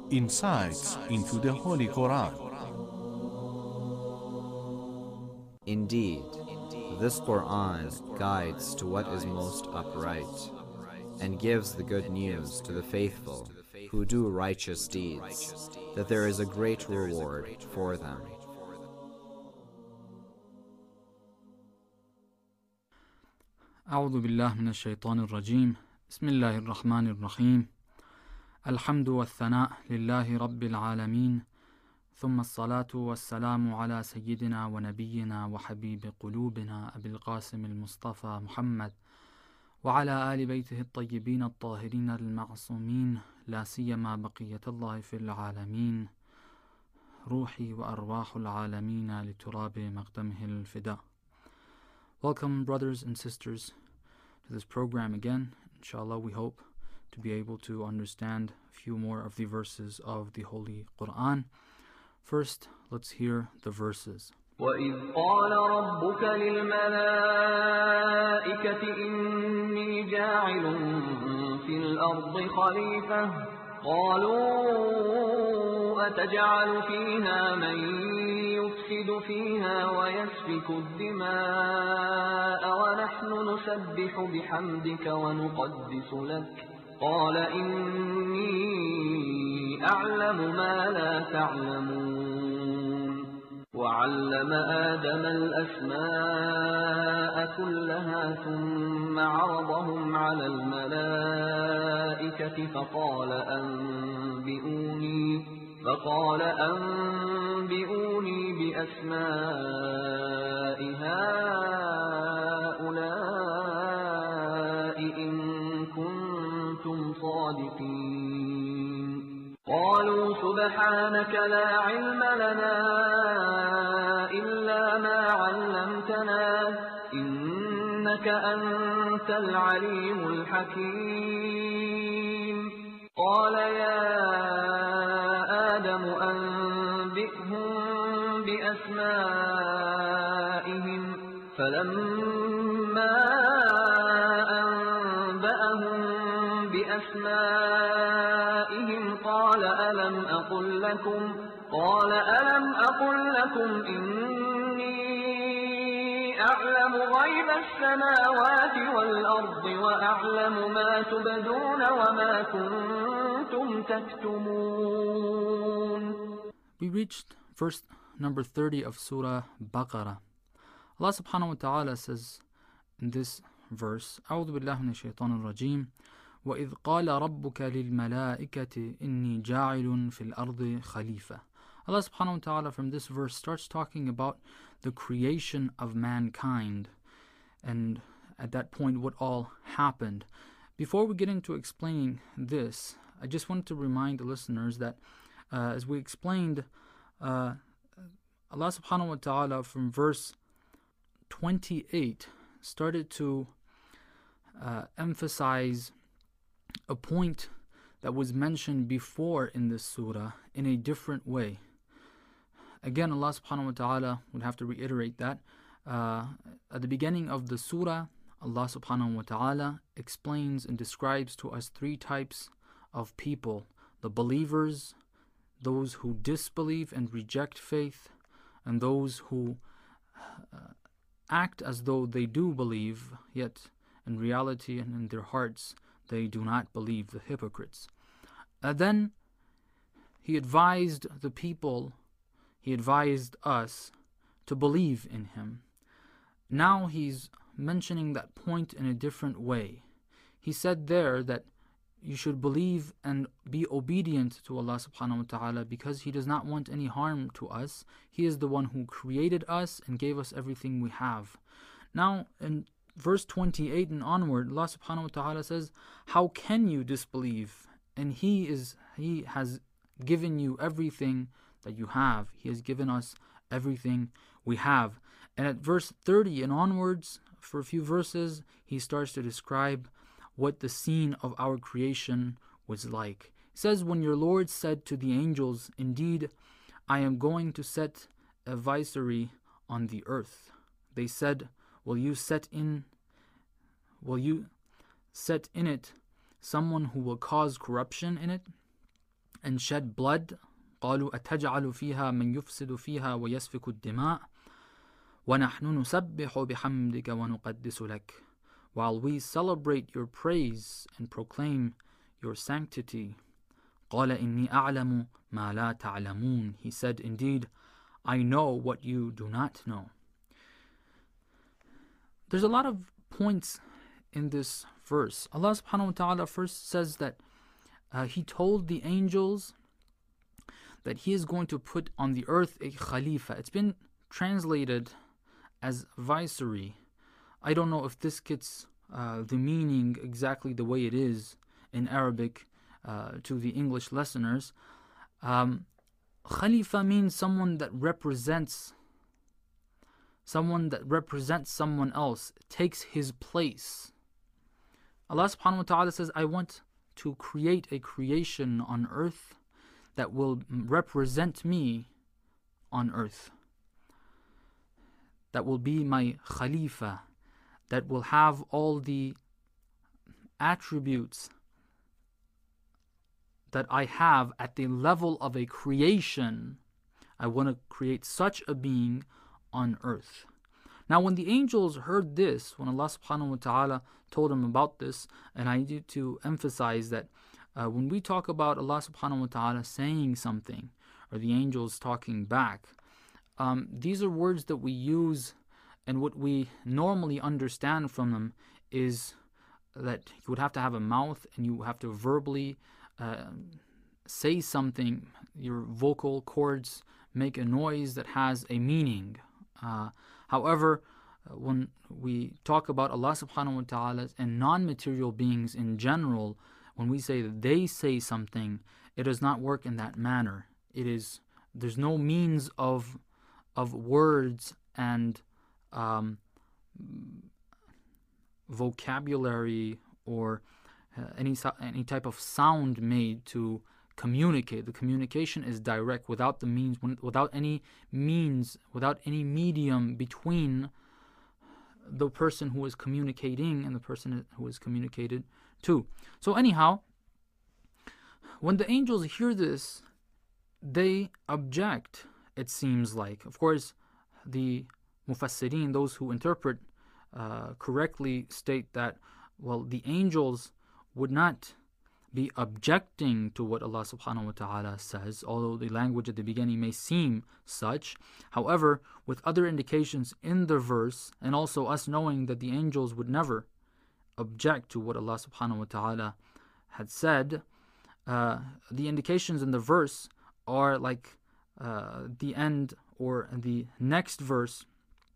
Insights into the Holy Quran. Indeed, this Quran guides to what is most upright, and gives the good news to the faithful who do righteous deeds, that there is a great reward for them. أعوذ بالله من الشيطان الرجيم بسم الله الرحمن الرحيم الحمد والثناء لله رب العالمين ثم الصلاة والسلام على سيدنا ونبينا وحبيب قلوبنا أبي القاسم المصطفى محمد وعلى آل بيته الطيبين الطاهرين المعصومين لا سيما بقية الله في العالمين روحي وأرواح العالمين لتراب مقدمه الفداء. Welcome, brothers and sisters, to this program again. Inshallah, we hope to be able to understand a few more of the verses of the Holy Quran. First, let's hear the verses. وَإِذْ قَالَ رَبُّكَ لِلْمَلَائِكَةِ إِنِّي جَاعِلٌ فِي الْأَرْضِ خَلِيفَةً قَالُوا أَتَجْعَلُ فِيهَا مَن يُفْسِدُ فِيهَا وَيَسْفِكُ الدِّمَاءَ وَنَحْنُ نُسَبِّحُ بِحَمْدِكَ وَنُقَدِّسُ لَكَ قَالَ إِنِّي أَعْلَمُ مَا لَا تَعْلَمُونَ وَعَلَّمَ آدَمَ الْأَسْمَاءَ كُلَّهَا ثُمَّ عَرَضَهُمْ عَلَى الْمَلَائِكَةِ فقال أنبئوني بأسماء هؤلاء إن كنتم صادقين قالوا سبحانك لا علم لنا إلا ما علمتنا إنك أنت العليم الحكيم قال يا آدم أنبئهم بأسمائهم فلما أنبأهم بأسمائهم قال ألم أقل لكم إني أعلم غيب السماوات والأرض وأعلم ما تبدون وما كنتم تكتمون. We reached verse number 30 of Surah Baqarah. Allah subhanahu wa ta'ala says in this verse, أعوذ بالله من الشيطان الرجيم وَإِذْ قَالَ رَبُّكَ لِلْمَلَائِكَةِ إِنِّي جَاعِلٌ فِي الْأَرْضِ خَلِيفَةً. Allah subhanahu wa ta'ala from this verse starts talking about the creation of mankind, and at that point what all happened. Before we get into explaining this, I just wanted to remind the listeners that as we explained, Allah subhanahu wa ta'ala from verse 28 started to emphasize a point that was mentioned before in this surah in a different way. Again, Allah subhanahu wa ta'ala would have to reiterate that at the beginning of the surah, Allah subhanahu wa ta'ala explains and describes to us three types of people: the believers, those who disbelieve and reject faith, and those who act as though they do believe, yet in reality and in their hearts they do not believe, the hypocrites. Then he advised the people, he advised us to believe in him. Now he's mentioning that point in a different way. He said there that you should believe and be obedient to Allah subhanahu wa ta'ala because he does not want any harm to us. He is the one who created us and gave us everything we have. Now in verse 28 and onward, Allah subhanahu wa ta'ala says, how can you disbelieve? And He has given you everything that you have. He has given us everything we have. And at verse 30 and onwards, for a few verses, he starts to describe what the scene of our creation was like. It says, when your Lord said to the angels, indeed, I am going to set a viceroy on the earth. They said, will you set in it someone who will cause corruption in it? and shed blood. قالوا أتجعل فيها من يفسد فيها ويسفك الدماء ونحن نسبح بحمدك ونقدس لك. While we celebrate your praise and proclaim your sanctity. قال إني أعلم ما لا تعلمون. He said, indeed, I know what you do not know. There's a lot of points in this verse. Allah subhanahu wa ta'ala first says that He told the angels that He is going to put on the earth a Khalifa. It's been translated as viceroy. I don't know if this gets the meaning exactly the way it is in Arabic to the English listeners. Khalifa means someone that represents someone else, takes his place. Allah subhanahu wa ta'ala says, I want to create a creation on earth that will represent me on earth. That will be my Khalifa, that will have all the attributes that I have at the level of a creation. I want to create such a being on earth. Now when the angels heard this, when Allah subhanahu wa ta'ala told them about this, and I need to emphasize that when we talk about Allah subhanahu wa ta'ala saying something, or the angels talking back, these are words that we use, and what we normally understand from them is that you would have to have a mouth and you have to verbally say something. Your vocal cords make a noise that has a meaning. However, when we talk about Allah subhanahu wa ta'ala and non-material beings in general, when we say that they say something, it does not work in that manner. There's no means of words and vocabulary or any type of sound made to communicate. The communication is direct, without the means, without any medium between the person who is communicating and the person who is communicated to. So anyhow, when the angels hear this, they object, it seems like. Of course, the Mufassirin, those who interpret correctly, state that, well, the angels would not be objecting to what Allah subhanahu wa ta'ala says, although the language at the beginning may seem such. However, with other indications in the verse, and also us knowing that the angels would never object to what Allah subhanahu wa ta'ala had said, the indications in the verse are like the end or the next verse.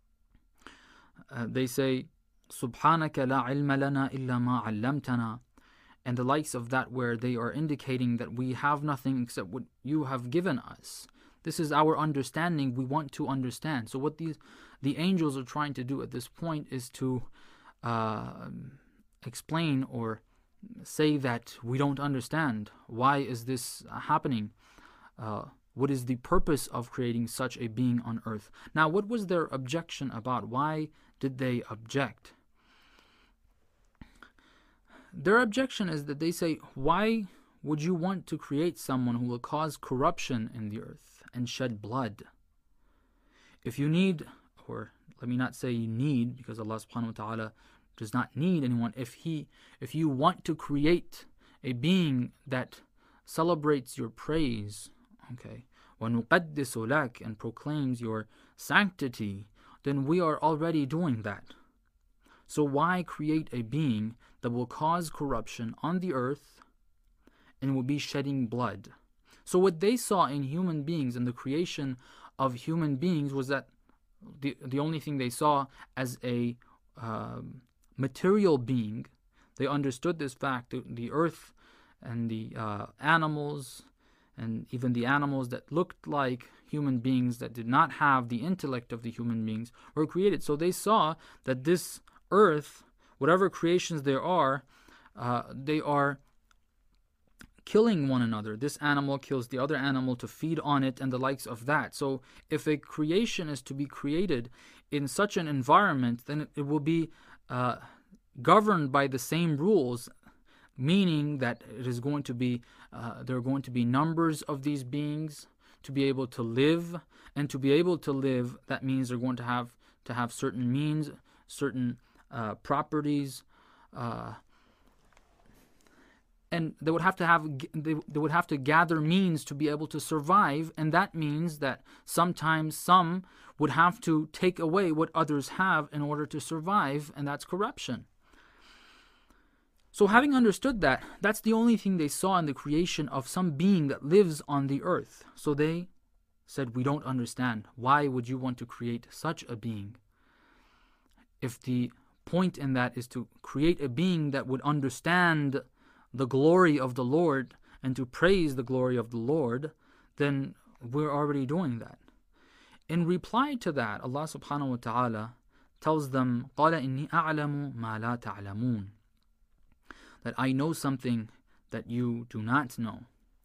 They say, Subhanaka la ilma lana illa ma 'allamtana, and the likes of that, where they are indicating that we have nothing except what you have given us. This is our understanding. We want to understand. So what the angels are trying to do at this point is to explain or say that we don't understand. Why is this happening? What is the purpose of creating such a being on earth? Now, what was their objection about? Why did they object? Their objection is that they say, why would you want to create someone who will cause corruption in the earth and shed blood? If you need, or let me not say you need, because Allah subhanahu wa ta'ala does not need anyone. If you want to create a being that celebrates your praise, okay, وَنُقَدِّسُ لَكَ, and proclaims your sanctity, then we are already doing that. So why create a being that will cause corruption on the earth and will be shedding blood? So what they saw in human beings and the creation of human beings was that the only thing they saw as a material being. They understood this fact, the earth and the animals, and even the animals that looked like human beings that did not have the intellect of the human beings were created. So they saw that this earth, whatever creations there are, they are killing one another. This animal kills the other animal to feed on it and the likes of that. So if a creation is to be created in such an environment, then it will be governed by the same rules meaning that it is going to be there are going to be numbers of these beings to be able to live, and to be able to live, that means they're going to have certain means, certain properties, and they would have to gather means to be able to survive, and that means that sometimes some would have to take away what others have in order to survive, and that's corruption. So having understood that, that's the only thing they saw in the creation of some being that lives on the earth. So they said, we don't understand. Why would you want to create such a being? If the point in that is to create a being that would understand the glory of the Lord and to praise the glory of the Lord, then we're already doing that. In reply to that, Allah subhanahu wa ta'ala tells them, قَالَ إِنِّي أَعْلَمُ مَا لَا تَعْلَمُونَ, that I know something that you do not know.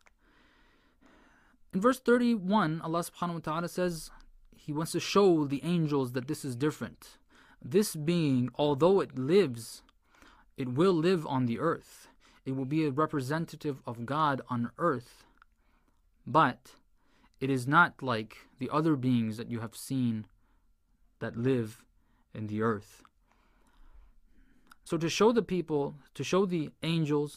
In verse 31, Allah subhanahu wa ta'ala says He wants to show the angels that this is different. This being, although it lives, it will live on the earth. It will be a representative of God on earth. But it is not like the other beings that you have seen that live in the earth. So to show the people, to show the angels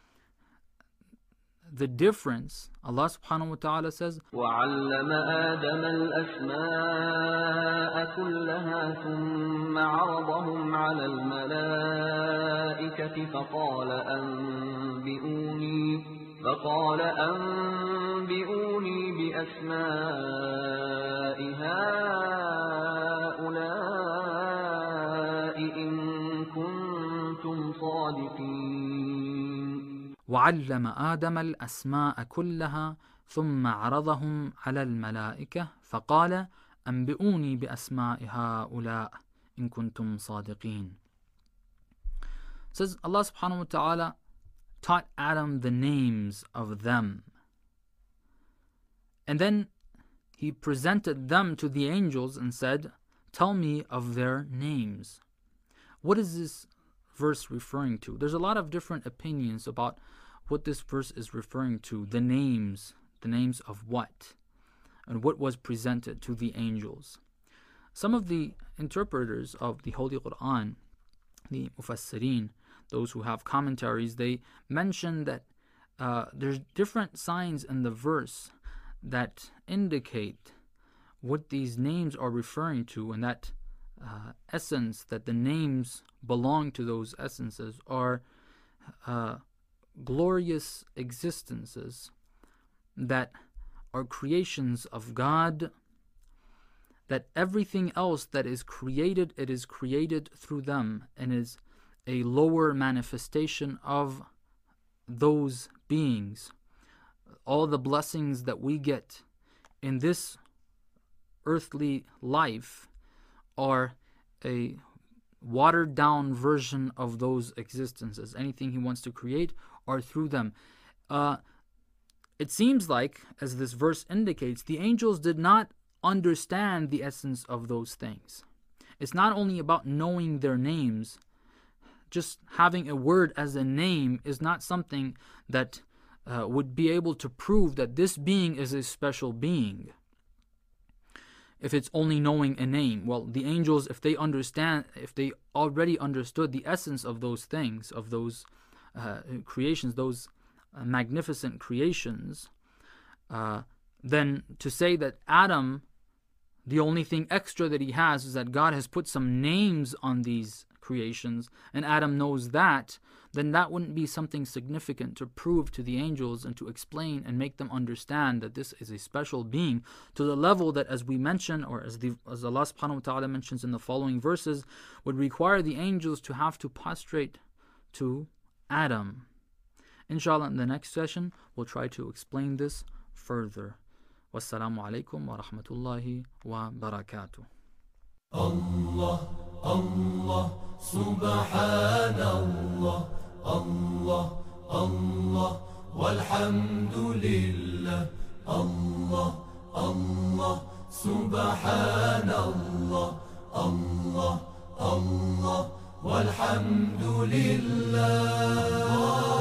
the difference, Allah subhanahu wa ta'ala says, وَعَلَّمَ آدَمَ الْأَسْمَاءَ كُلَّهَا ثُمَّ عَرَضَهُمْ عَلَى الْمَلَائِكَةِ فقال أنبئوني بأسماء هؤلاء إن كنتم صادقين. وعلم آدم الأسماء كلها ثم عرضهم على الملائكة فقال أنبئوني بأسماء هؤلاء إن كنتم صادقين. Says Allah subhanahu wa ta'ala taught Adam the names of them, and then He presented them to the angels and said, tell me of their names. What is this verse referring to? There's a lot of different opinions about what this verse is referring to. The names of what, and what was presented to the angels. Some of the interpreters of the Holy Quran, the Mufassirin, those who have commentaries, they mention that there's different signs in the verse that indicate what these names are referring to, and that essence, that the names belong to those essences, are glorious existences that are creations of God, that everything else that is created, it is created through them and is a lower manifestation of those beings. All the blessings that we get in this earthly life are a watered down version of those existences. Anything He wants to create are through them. It seems like, as this verse indicates, the angels did not understand the essence of those things. It's not only about knowing their names. Just having a word as a name is not something that would be able to prove that this being is a special being. If it's only knowing a name, well, the angels, if they already understood the essence of those things, of those creations, those magnificent creations, then to say that Adam, the only thing extra that he has is that God has put some names on these creations, and Adam knows that, then that wouldn't be something significant to prove to the angels and to explain and make them understand that this is a special being, to the level that, as we mention, or as Allah subhanahu wa ta'ala mentions in the following verses, would require the angels to have to prostrate to Adam. Inshallah, in the next session, we'll try to explain this further. Wassalamu alaikum wa rahmatullahi wa barakatuh. Allah, Allah, Subhanallah, Allah, Allah, walhamdulillah, Allah, Allah, Subhanallah, Allah, Allah, walhamdulillah.